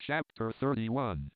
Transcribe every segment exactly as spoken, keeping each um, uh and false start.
Chapter thirty-one.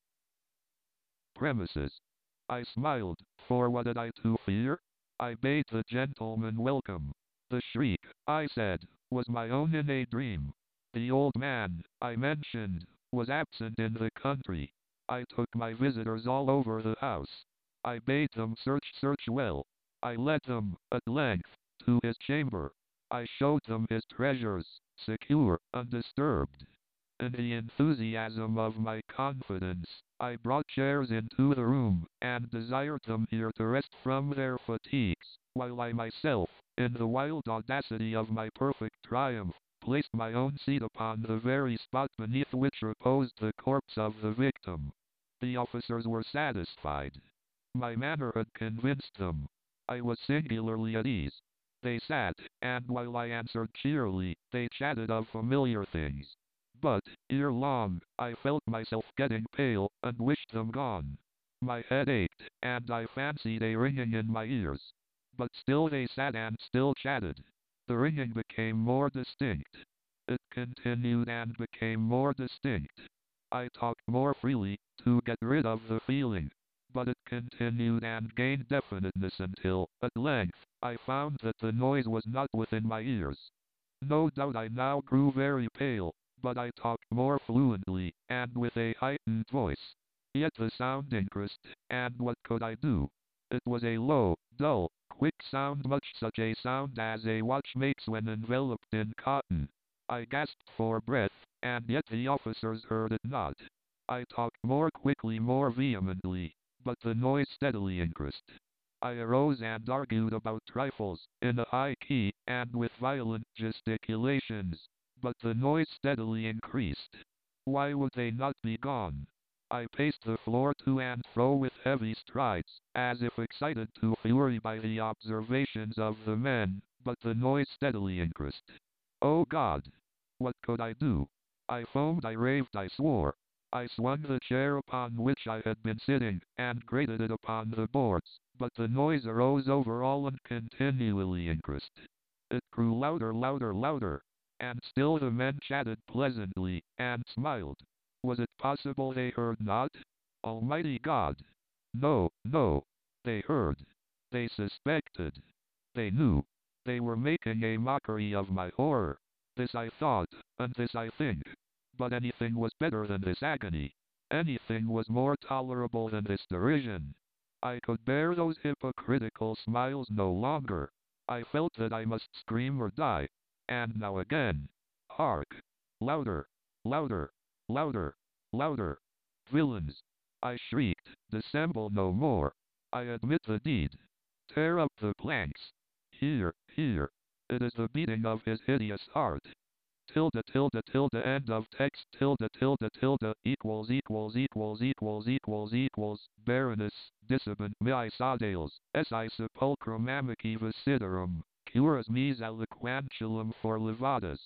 Premises. I smiled, for what had I to fear? I bade the gentleman welcome. The shriek, I said, was my own in a dream. The old man, I mentioned, was absent in the country. I took my visitors all over the house. I bade them search search well. I led them, at length, to his chamber. I showed them his treasures, secure, undisturbed. In the enthusiasm of my confidence, I brought chairs into the room, and desired them here to rest from their fatigues, while I myself, in the wild audacity of my perfect triumph, placed my own seat upon the very spot beneath which reposed the corpse of the victim. The officers were satisfied. My manner had convinced them. I was singularly at ease. They sat, and while I answered cheerily, they chatted of familiar things. But, ere long, I felt myself getting pale, and wished them gone. My head ached, and I fancied a ringing in my ears. But still they sat and still chatted. The ringing became more distinct. It continued and became more distinct. I talked more freely, to get rid of the feeling. But it continued and gained definiteness until, at length, I found that the noise was not within my ears. No doubt I now grew very pale, but I talked more fluently, and with a heightened voice. Yet the sound increased, and what could I do? It was a low, dull, quick sound, much such a sound as a watch makes when enveloped in cotton. I gasped for breath, and yet the officers heard it not. I talked more quickly, more vehemently, but the noise steadily increased. I arose and argued about trifles, in a high key, and with violent gesticulations. But the noise steadily increased. Why would they not be gone? I paced the floor to and fro with heavy strides, as if excited to fury by the observations of the men, but the noise steadily increased. Oh God! What could I do? I foamed, I raved, I swore. I swung the chair upon which I had been sitting, and grated it upon the boards, but the noise arose over all and continually increased. It grew louder, louder, louder. And still the men chatted pleasantly, and smiled. Was it possible they heard not? Almighty God! No, no. They heard. They suspected. They knew. They were making a mockery of my horror. This I thought, and this I think. But anything was better than this agony. Anything was more tolerable than this derision. I could bear those hypocritical smiles no longer. I felt that I must scream or die. And now again. Hark! Louder! Louder! Louder! Louder! Villains! I shrieked. Dissemble no more. I admit the deed. Tear up the planks. Here, here. It is the beating of his hideous heart. Tilde, tilde, tilde, end of text, tilde, tilde, tilde, equals, equals, equals, equals, equals, equals, Baroness, dissibent mihi sodales, esse sepulchrum amici visiderum. Curas mis aliquantulum for levadas.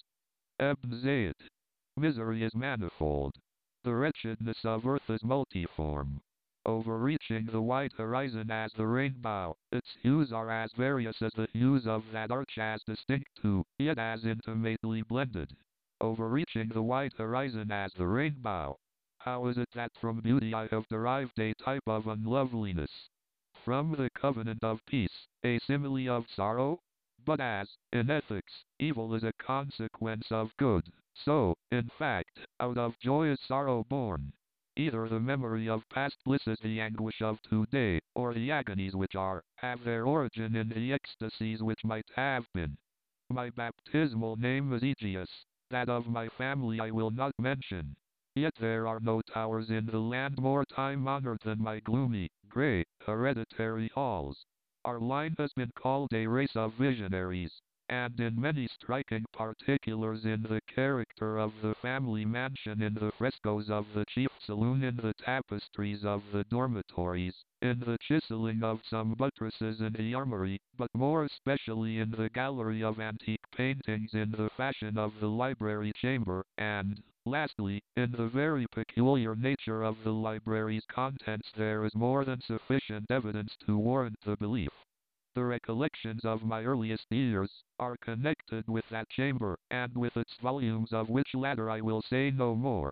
Ebn Zayat. Misery is manifold. The wretchedness of earth is multiform. Overreaching the wide horizon as the rainbow, its hues are as various as the hues of that arch, as distinct too, yet as intimately blended. Overreaching the wide horizon as the rainbow. How is it that from beauty I have derived a type of unloveliness? From the covenant of peace, a simile of sorrow? But as, in ethics, evil is a consequence of good, so, in fact, out of joy is sorrow born. Either the memory of past bliss is the anguish of today, or the agonies which are, have their origin in the ecstasies which might have been. My baptismal name is Aegeus, that of my family I will not mention. Yet there are no towers in the land more time-honored than my gloomy, grey, hereditary halls. Our line has been called a race of visionaries, and in many striking particulars, in the character of the family mansion, in the frescoes of the chief saloon, in the tapestries of the dormitories, in the chiseling of some buttresses in the armory, but more especially in the gallery of antique paintings, in the fashion of the library chamber, and, lastly, in the very peculiar nature of the library's contents, there is more than sufficient evidence to warrant the belief. The recollections of my earliest years are connected with that chamber, and with its volumes, of which latter I will say no more.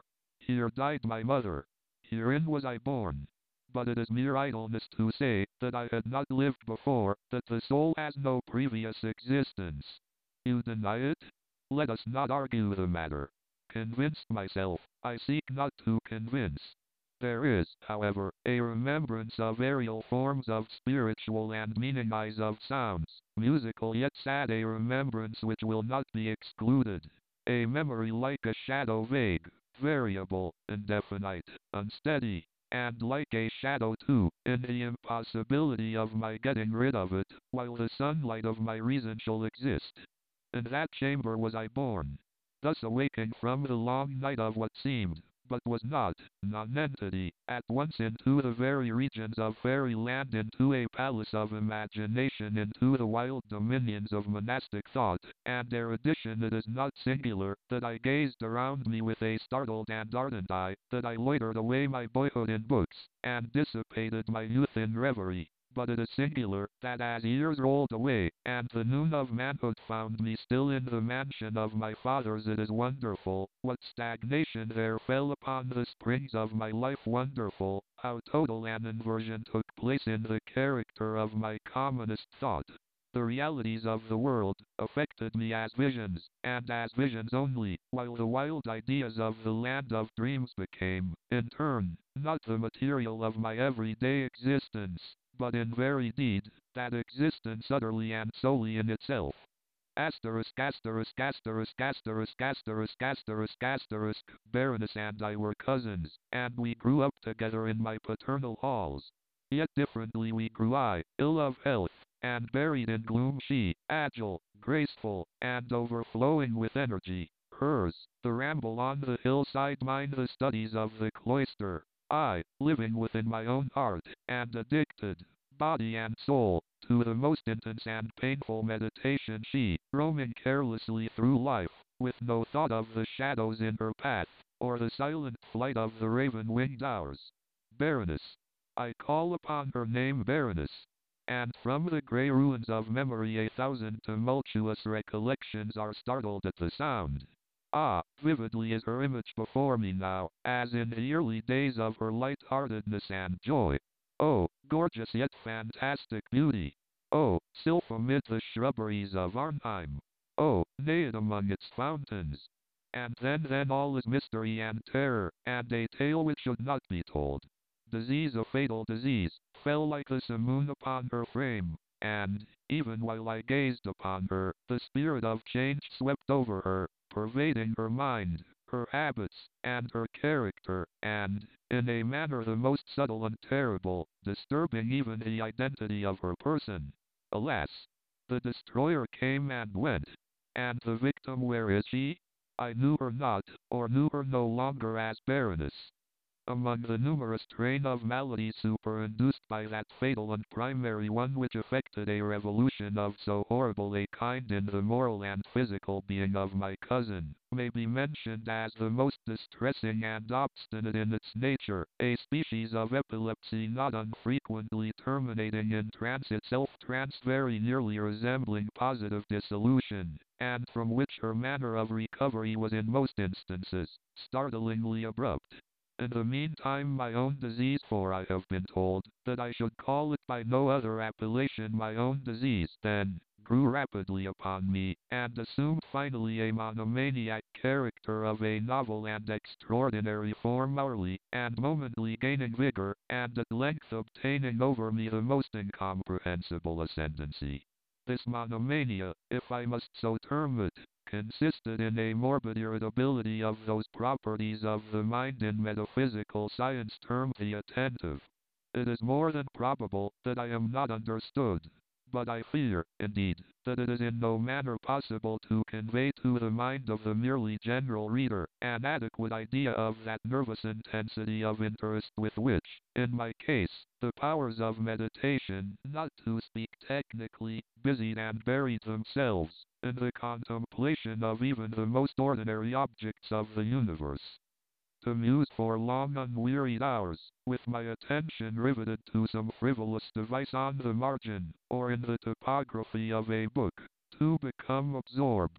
Here died my mother. Herein was I born. But it is mere idleness to say that I had not lived before, that the soul has no previous existence. You deny it? Let us not argue the matter. Convinced myself, I seek not to convince. There is, however, a remembrance of aerial forms of spiritual and meaning eyes of sounds, musical yet sad, a remembrance which will not be excluded. A memory like a shadow, vague, variable, indefinite, unsteady, and like a shadow too, in the impossibility of my getting rid of it, while the sunlight of my reason shall exist. In that chamber was I born, thus awaking from the long night of what seemed, but was not, nonentity, at once into the very regions of fairyland, into a palace of imagination, into the wild dominions of monastic thought, and erudition. It is not singular that I gazed around me with a startled and ardent eye, that I loitered away my boyhood in books, and dissipated my youth in reverie. But it is singular that as years rolled away, and the noon of manhood found me still in the mansion of my fathers, it is wonderful what stagnation there fell upon the springs of my life, wonderful how total an inversion took place in the character of my commonest thought. The realities of the world affected me as visions, and as visions only, while the wild ideas of the land of dreams became, in turn, not the material of my everyday existence, but in very deed, that existence utterly and solely in itself. Asterisk, asterisk, asterisk, asterisk, asterisk, asterisk, asterisk, Baroness and I were cousins, and we grew up together in my paternal halls. Yet differently we grew, I, ill of health, and buried in gloom; she, agile, graceful, and overflowing with energy; hers, the ramble on the hillside; mine, the studies of the cloister; I, living within my own heart, and addicted, body and soul, to the most intense and painful meditation; she, roaming carelessly through life, with no thought of the shadows in her path, or the silent flight of the raven-winged hours. Baroness. I call upon her name, Baroness, and from the grey ruins of memory a thousand tumultuous recollections are startled at the sound. Ah, vividly is her image before me now, as in the early days of her light-heartedness and joy. Oh, gorgeous yet fantastic beauty! Oh, sylph amid the shrubberies of Arnheim! Oh, naiad among its fountains! And then, then all is mystery and terror, and a tale which should not be told. Disease, a fatal disease, fell like the simoon upon her frame, and, even while I gazed upon her, the spirit of change swept over her, pervading her mind, her habits, and her character, and, in a manner the most subtle and terrible, disturbing even the identity of her person. Alas! The destroyer came and went, and the victim, where is she? I knew her not, or knew her no longer as Baroness. Among the numerous train of maladies superinduced by that fatal and primary one which effected a revolution of so horrible a kind in the moral and physical being of my cousin, may be mentioned as the most distressing and obstinate in its nature, a species of epilepsy not unfrequently terminating in trance, itself trance very nearly resembling positive dissolution, and from which her manner of recovery was in most instances startlingly abrupt. In the meantime my own disease, for I have been told that I should call it by no other appellation, my own disease, then, grew rapidly upon me, and assumed finally a monomaniac character of a novel and extraordinary form, hourly and momently gaining vigor, and at length obtaining over me the most incomprehensible ascendancy. This monomania, if I must so term it, consisted in a morbid irritability of those properties of the mind in metaphysical science termed the attentive. It is more than probable that I am not understood, but I fear, indeed, that it is in no manner possible to convey to the mind of the merely general reader an adequate idea of that nervous intensity of interest with which, in my case, the powers of meditation, not to speak technically, busied and buried themselves in the contemplation of even the most ordinary objects of the universe. To muse for long unwearied hours, with my attention riveted to some frivolous device on the margin, or in the topography of a book, to become absorbed,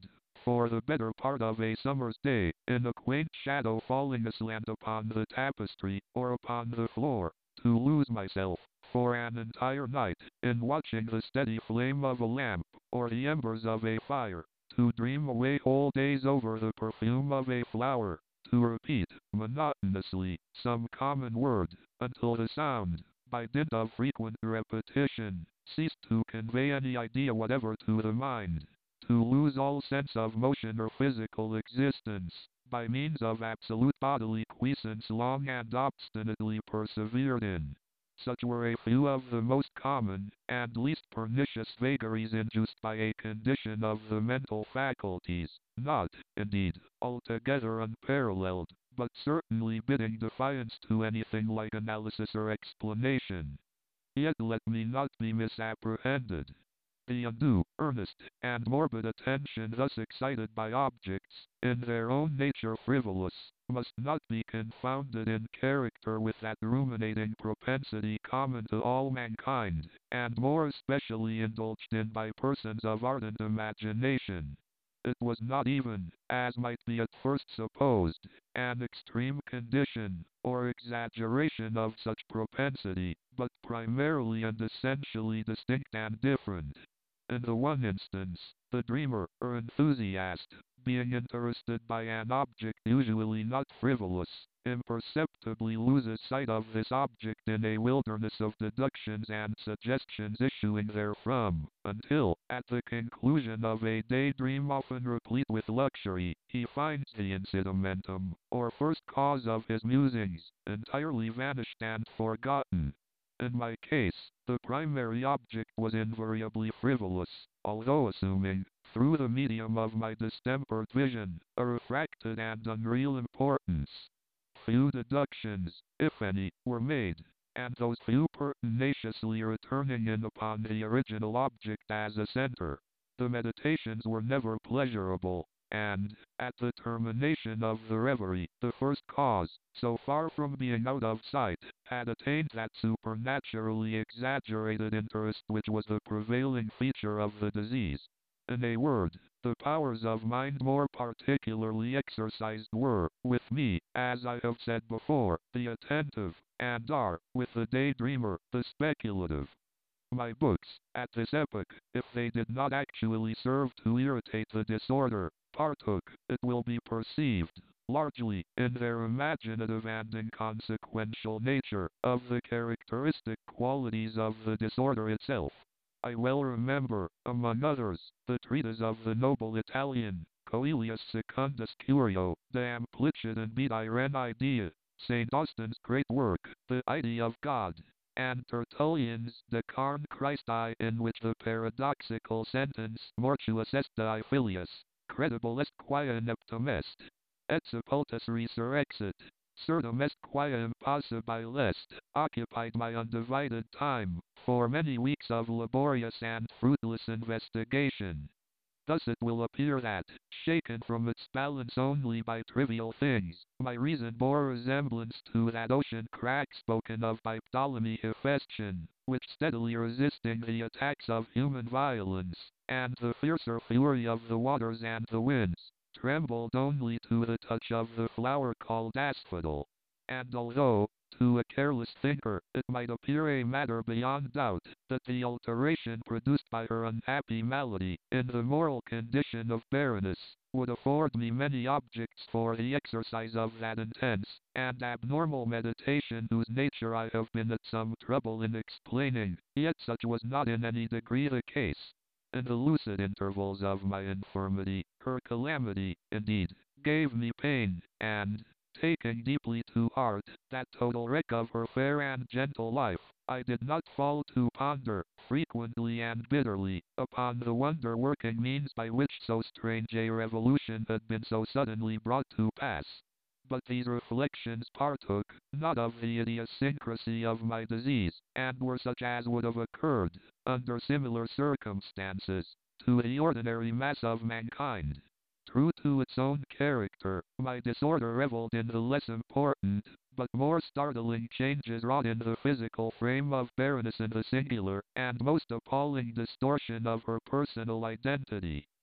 for the better part of a summer's day, in a quaint shadow falling aslant upon the tapestry, or upon the floor, to lose myself, for an entire night, in watching the steady flame of a lamp, or the embers of a fire, to dream away whole days over the perfume of a flower, to repeat, monotonously, some common word, until the sound, by dint of frequent repetition, ceased to convey any idea whatever to the mind, to lose all sense of motion or physical existence, by means of absolute bodily quiescence long and obstinately persevered in. Such were a few of the most common, and least pernicious vagaries induced by a condition of the mental faculties, not, indeed, altogether unparalleled, but certainly bidding defiance to anything like analysis or explanation. Yet let me not be misapprehended. The undue, earnest, and morbid attention thus excited by objects, in their own nature frivolous, must not be confounded in character with that ruminating propensity common to all mankind, and more especially indulged in by persons of ardent imagination. It was not even, as might be at first supposed, an extreme condition, or exaggeration of such propensity, but primarily and essentially distinct and different. In the one instance, the dreamer, or enthusiast, being interested by an object usually not frivolous, imperceptibly loses sight of this object in a wilderness of deductions and suggestions issuing therefrom, until, at the conclusion of a daydream often replete with luxury, he finds the incidementum, or first cause of his musings, entirely vanished and forgotten. In my case, the primary object was invariably frivolous, although assuming, through the medium of my distempered vision, a refracted and unreal importance. Few deductions, if any, were made, and those few pertinaciously returning in upon the original object as a center. The meditations were never pleasurable, and, at the termination of the reverie, the first cause, so far from being out of sight, had attained that supernaturally exaggerated interest which was the prevailing feature of the disease. In a word, the powers of mind more particularly exercised were, with me, as I have said before, the attentive, and are, with the daydreamer, the speculative. My books, at this epoch, if they did not actually serve to irritate the disorder, partook, it will be perceived, largely, in their imaginative and inconsequential nature, of the characteristic qualities of the disorder itself. I well remember, among others, the treatise of the noble Italian, Coelius Secundus Curio, De Amplitude Vitae Ren Idea, Saint Austin's great work, The Idea of God, and Tertullian's De Carne Christi, in which the paradoxical sentence Mortuus est Dei filius, credible est quia ineptum est, et sepultus resurrexit, certum est quia impossibile est, occupied my undivided time, for many weeks of laborious and fruitless investigation. Thus it will appear that, shaken from its balance only by trivial things, my reason bore resemblance to that ocean crack spoken of by Ptolemy Hephaestion, which steadily resisting the attacks of human violence, and the fiercer fury of the waters and the winds, trembled only to the touch of the flower called asphodel. And although, to a careless thinker, it might appear a matter beyond doubt, that the alteration produced by her unhappy malady, in the moral condition of Berenice, would afford me many objects for the exercise of that intense and abnormal meditation whose nature I have been at some trouble in explaining, yet such was not in any degree the case. In the lucid intervals of my infirmity, her calamity, indeed, gave me pain, and, taking deeply to heart that total wreck of her fair and gentle life, I did not fall to ponder, frequently and bitterly, upon the wonder-working means by which so strange a revolution had been so suddenly brought to pass. But these reflections partook, not of the idiosyncrasy of my disease, and were such as would have occurred, under similar circumstances, to the ordinary mass of mankind. True to its own character, my disorder reveled in the less important, but more startling changes wrought in the physical frame of Berenice in the singular, and most appalling distortion of her personal identity.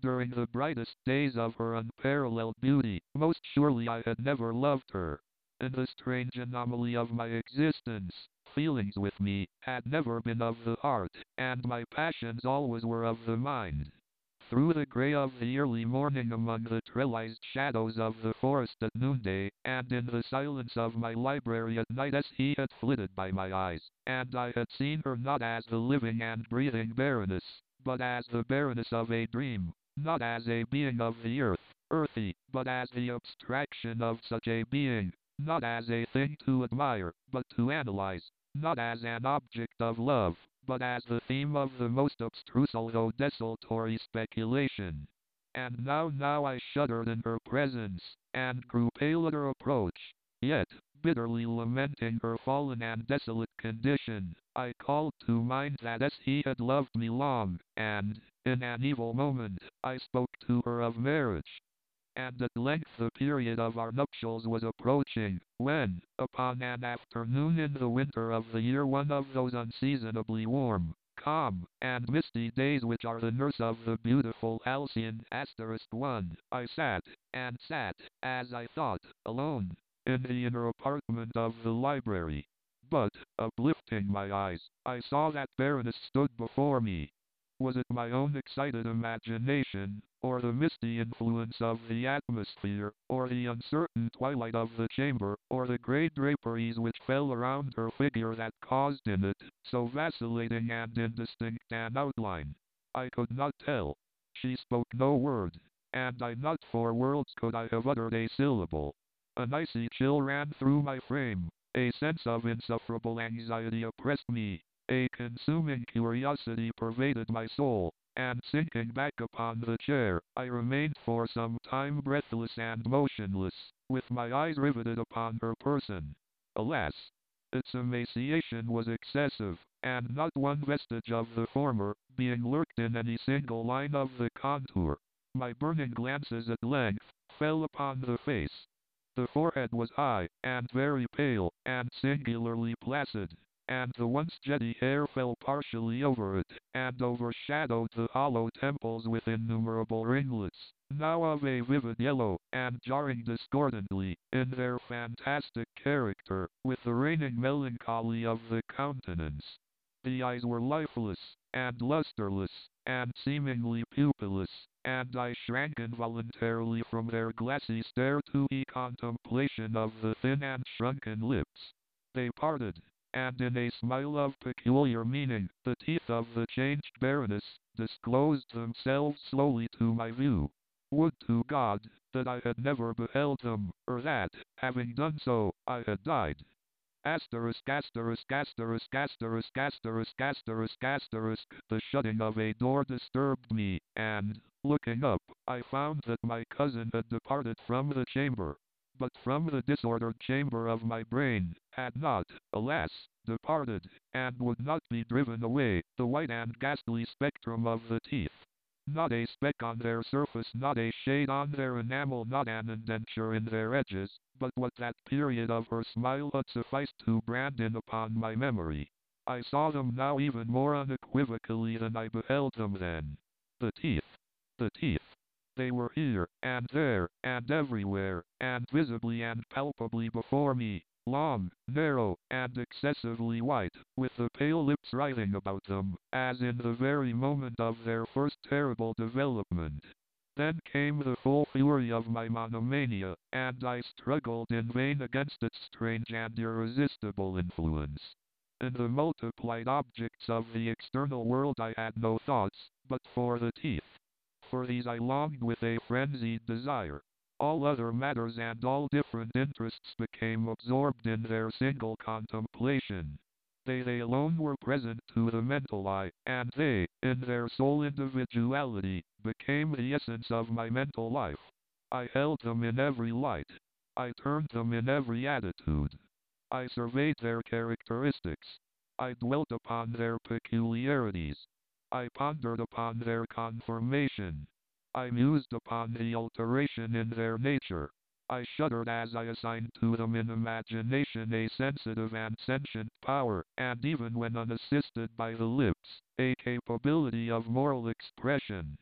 during the brightest days of her unparalleled beauty, most surely I had never loved her. In the strange anomaly of my existence, feelings with me had never been of the heart, and my passions always were of the mind. Through the grey of the early morning, among the trellised shadows of the forest at noonday, and in the silence of my library at night, as he had flitted by my eyes, and I had seen her not as the living and breathing Baroness, but as the Baroness of a dream, not as a being of the earth, earthy, but as the abstraction of such a being, not as a thing to admire, but to analyze, not as an object of love, but as the theme of the most abstruse although desultory speculation. And now, now I shuddered in her presence, and grew pale at her approach. Yet, bitterly lamenting her fallen and desolate condition, I called to mind that as he had loved me long, and, in an evil moment, I spoke to her of marriage. And at length the period of our nuptials was approaching, when, upon an afternoon in the winter of the year, one of those unseasonably warm, calm, and misty days which are the nurse of the beautiful halcyon asterisk one, I sat, and sat, as I thought, alone, in the inner apartment of the library. But, uplifting my eyes, I saw that Baroness stood before me. Was it my own excited imagination, or the misty influence of the atmosphere, or the uncertain twilight of the chamber, or the grey draperies which fell around her figure, that caused in it so vacillating and indistinct an outline? I could not tell. She spoke no word, and I not for worlds could I have uttered a syllable. An icy chill ran through my frame, a sense of insufferable anxiety oppressed me, a consuming curiosity pervaded my soul, and sinking back upon the chair, I remained for some time breathless and motionless, with my eyes riveted upon her person. Alas! Its emaciation was excessive, and not one vestige of the former being lurked in any single line of the contour. My burning glances at length fell upon the face. The forehead was high, and very pale, and singularly placid, and the once jetty hair fell partially over it, and overshadowed the hollow temples with innumerable ringlets, now of a vivid yellow, and jarring discordantly, in their fantastic character, with the reigning melancholy of the countenance. The eyes were lifeless, and lustreless, and seemingly pupilless, and I shrank involuntarily from their glassy stare to the contemplation of the thin and shrunken lips. They parted, and in a smile of peculiar meaning, the teeth of the changed Baroness disclosed themselves slowly to my view. Would to God that I had never beheld them, or that, having done so, I had died. Asterisk, asterisk, asterisk, asterisk, asterisk, asterisk, asterisk. The shutting of a door disturbed me, and, looking up, I found that my cousin had departed from the chamber. But from the disordered chamber of my brain, had not, alas, departed, and would not be driven away, the white and ghastly spectrum of the teeth. Not a speck on their surface, not a shade on their enamel, not an indenture in their edges, but what that period of her smile had sufficed to brand in upon my memory. I saw them now even more unequivocally than I beheld them then. The teeth. The teeth. They were here, and there, and everywhere, and visibly and palpably before me, long, narrow, and excessively white, with the pale lips writhing about them, as in the very moment of their first terrible development. Then came the full fury of my monomania, and I struggled in vain against its strange and irresistible influence. In the multiplied objects of the external world I had no thoughts, but for the teeth. For these I longed with a frenzied desire. All other matters and all different interests became absorbed in their single contemplation. They, they alone were present to the mental eye, and they, in their sole individuality, became the essence of my mental life. I held them in every light. I turned them in every attitude. I surveyed their characteristics. I dwelt upon their peculiarities. I pondered upon their conformation. I mused upon the alteration in their nature. I shuddered as I assigned to them in imagination a sensitive and sentient power, and even when unassisted by the lips, a capability of moral expression.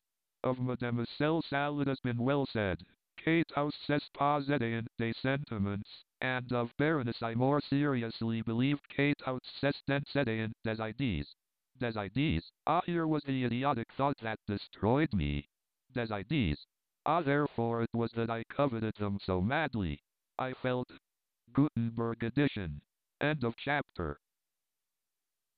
Of Mademoiselle Salad has been well said, Kate aus ses possédéant des sentiments, and of Baroness I more seriously believed Kate aus ses décédéant des ideas. Des ideas? Ah, here was the idiotic thought that destroyed me. Des ideas. Ah, therefore it was that I coveted them so madly. I felt. Gutenberg edition. End of chapter.